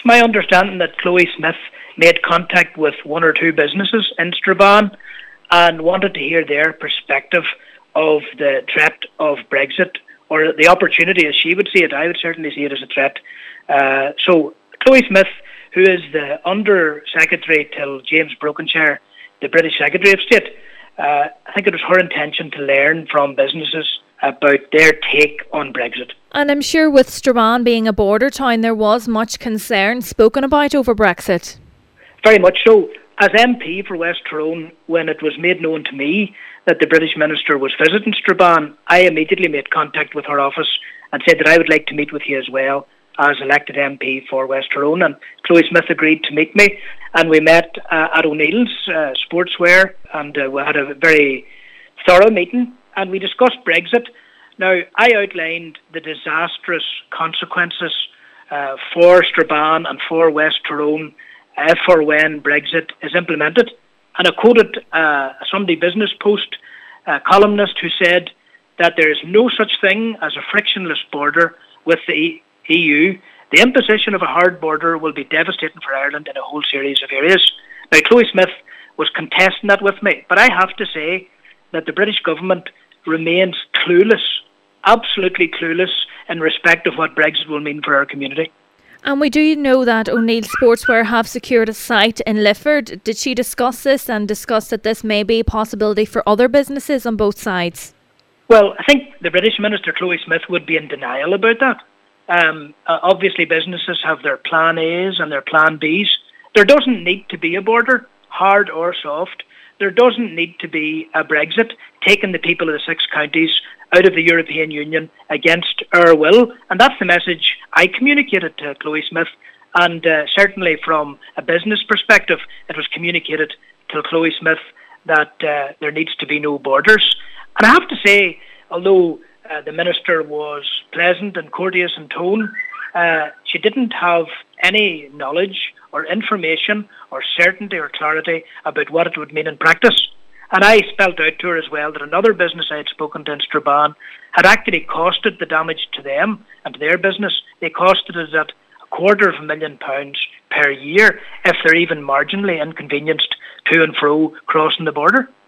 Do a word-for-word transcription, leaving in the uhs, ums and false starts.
It's my understanding that Chloe Smith made contact with one or two businesses in Strabane and wanted to hear their perspective of the threat of Brexit, or the opportunity as she would see it. I would certainly see it as a threat. Uh, so Chloe Smith, who is the Under-Secretary till James Brokenshire, the British Secretary of State, uh, I think it was her intention to learn from businesses about their take on Brexit. And I'm sure with Strabane being a border town, there was much concern spoken about over Brexit. Very much so. As M P for West Tyrone, when it was made known to me that the British Minister was visiting Strabane, I immediately made contact with her office and said that I would like to meet with you as well as elected M P for West Tyrone. And Chloe Smith agreed to meet me, and we met uh, at O'Neill's uh, Sportswear, and uh, we had a very thorough meeting, and we discussed Brexit. Now, I outlined the disastrous consequences uh, for Strabane and for West Tyrone if or when Brexit is implemented. And I quoted uh, a Sunday Business Post uh, columnist who said that there is no such thing as a frictionless border with the E U. The imposition of a hard border will be devastating for Ireland in a whole series of areas. Now, Chloe Smith was contesting that with me, but I have to say that the British government remains clueless, absolutely clueless in respect of what Brexit will mean for our community. And we do know that O'Neill Sportswear have secured a site in Lifford. Did she discuss this and discuss that this may be a possibility for other businesses on both sides? Well, I think the British Minister, Chloe Smith, would be in denial about that. Um, uh, obviously, businesses have their plan A's and their plan B's. There doesn't need to be a border, hard or soft. There doesn't need to be a Brexit, taking the people of the six counties out of the European Union against our will. And that's the message I communicated to Chloe Smith. And uh, certainly from a business perspective, it was communicated to Chloe Smith that uh, there needs to be no borders. And I have to say, although uh, the Minister was pleasant and courteous in tone, uh, she didn't have any knowledge or information or certainty or clarity about what it would mean in practice. And I spelt out to her as well that another business I had spoken to in Strabane had actually costed the damage to them and to their business. They costed us at a quarter of a million pounds per year if they're even marginally inconvenienced to and fro crossing the border.